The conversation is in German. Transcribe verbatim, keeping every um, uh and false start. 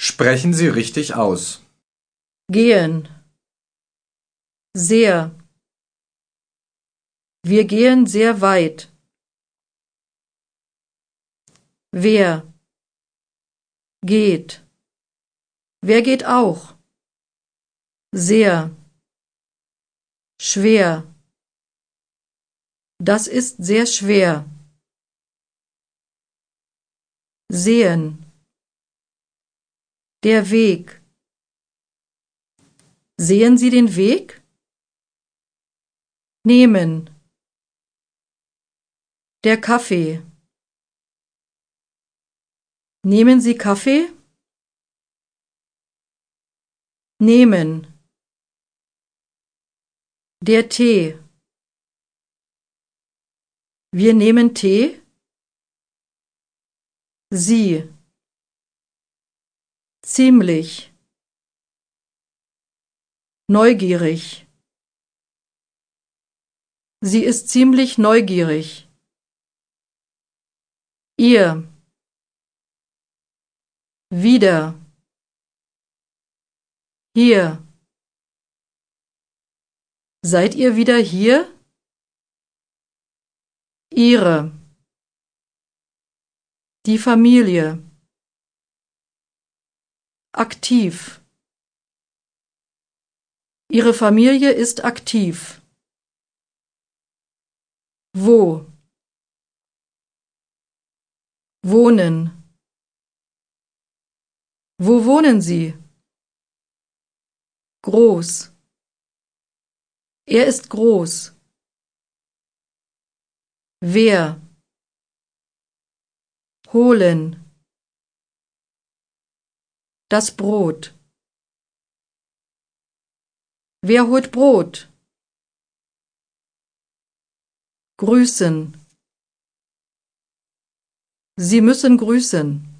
Sprechen Sie richtig aus. Gehen. Sehr. Wir gehen sehr weit. Wer geht? Wer geht auch? Sehr. Schwer. Das ist sehr schwer. Sehen. Der Weg. Sehen Sie den Weg? Nehmen. Der Kaffee. Nehmen Sie Kaffee? Nehmen. Der Tee. Wir nehmen Tee? Sie. Ziemlich. Neugierig. Sie ist ziemlich neugierig. Ihr. Wieder. Hier. Seid ihr wieder hier? Ihre. Die Familie. Aktiv. Ihre Familie ist aktiv. Wo? Wohnen. Wo wohnen Sie? Groß. Er ist groß. Wer? Holen. Das Brot. Wer holt Brot? Grüßen. Sie müssen grüßen.